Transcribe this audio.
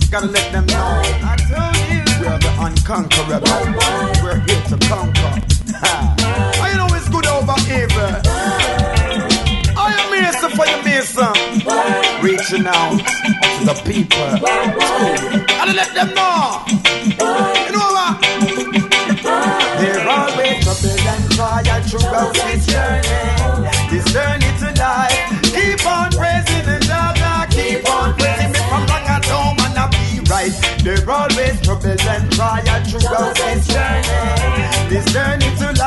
Gotta let them know. I told you. We're the unconquerable. We're here to conquer. I know it's good over evil. I am Mason for your Mason. Reaching out to the people. Gotta let them know. You know what? There always trouble and trial throughout this journey. This journey to life. Keep on praising the Lord. Keep on praising me from wrong at home and I'll be right. There always trouble and trial throughout this journey. This journey to